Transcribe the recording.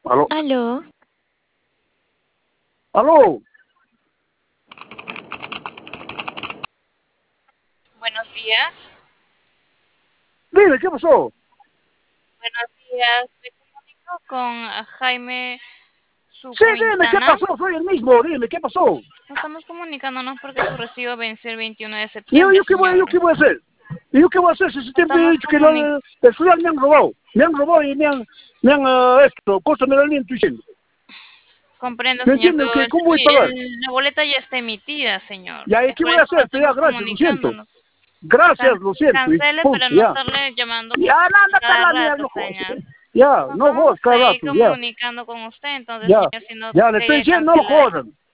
Aló, Aló, aló, Buenos días. dime, ¿qué pasó? Buenos días. Me comunico con Jaime Sí, dime, ¿qué Sucuintana. pasó? Soy el mismo, dime, ¿qué pasó? No estamos comunicándonos porque su recibo vence el 21 de ¿Y yo, septiembre, yo señor. qué voy a hacer? ¿Y yo qué voy a hacer si ese tiempo he Estamos dicho que no, el celular me han robado? Me han robado y me han esto, cosa me lo aliento diciendo. comprendo, ¿Me señor, entienden? pero ¿Cómo voy a pagar? la boleta ya está emitida, señor. ¿Y ahí Es qué por voy a eso que hacer? Ya, estamos gracias, lo siento. comunicándonos. Gracias, lo siento. Y Cancele punto, para no ya. estarle llamando Ya, anda acá cada la mierda, rato, no jodas. señor. Ya, Nos no vamos jodas a cada seguir rato, ya. comunicando con usted, entonces, Ya, señor, si no ya, le estoy quiere diciendo, no lo cancelar. jodan.